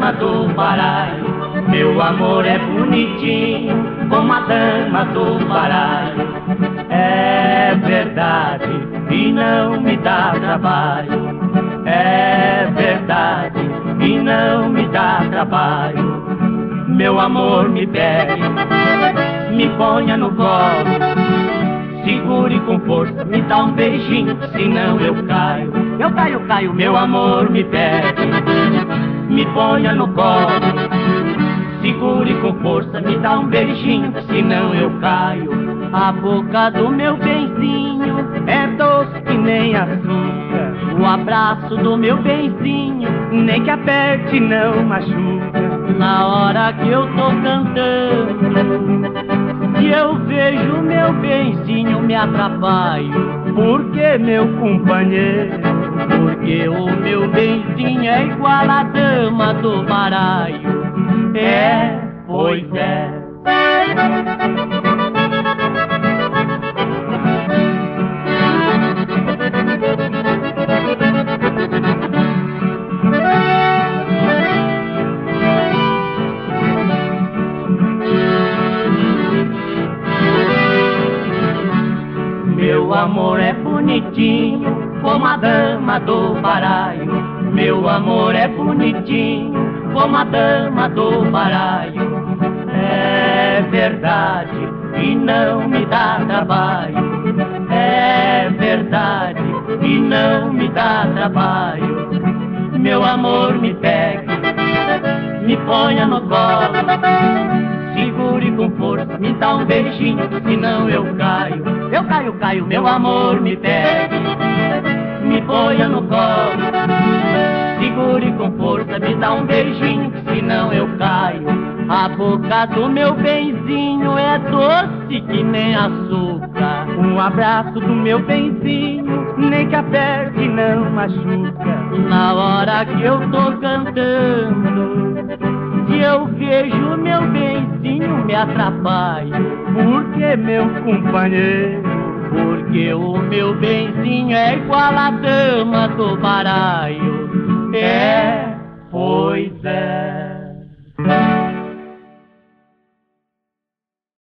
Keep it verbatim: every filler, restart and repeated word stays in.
dama do baralho. Meu amor é bonitinho como a dama do baralho. É verdade e não me dá trabalho. É verdade e não me dá trabalho. Meu amor me pegue, me ponha no colo, segure com força, me dá um beijinho, senão eu caio. Eu caio, caio. Meu amor me pegue, me ponha no colo, segure com força, me dá um beijinho, senão eu caio. A boca do meu benzinho é doce que nem açúcar. O abraço do meu benzinho, nem que aperte não machuca. Na hora que eu tô cantando, se eu vejo meu benzinho me atrapalho. Porque meu companheiro, porque o meu benzinho é igual a dama do baralho. É, pois é. Meu amor é bonitinho como a dama do baralho. Meu amor é bonitinho como a dama do baralho. É verdade e não me dá trabalho. É verdade e não me dá trabalho. Meu amor me pegue, me ponha no colo, segure com força, me dá um beijinho, senão eu caio. Eu caio, caio. Meu amor me pegue, me ponha no colo, segure com força, me dá um beijinho, senão eu caio. A boca do meu benzinho é doce que nem açúcar. Um abraço do meu benzinho, nem que aperte não machuca. Na hora que eu tô cantando, se eu vejo meu benzinho me atrapalho. Porque meu companheiro, porque o meu benzinho é igual a dama do baralho. É, pois é.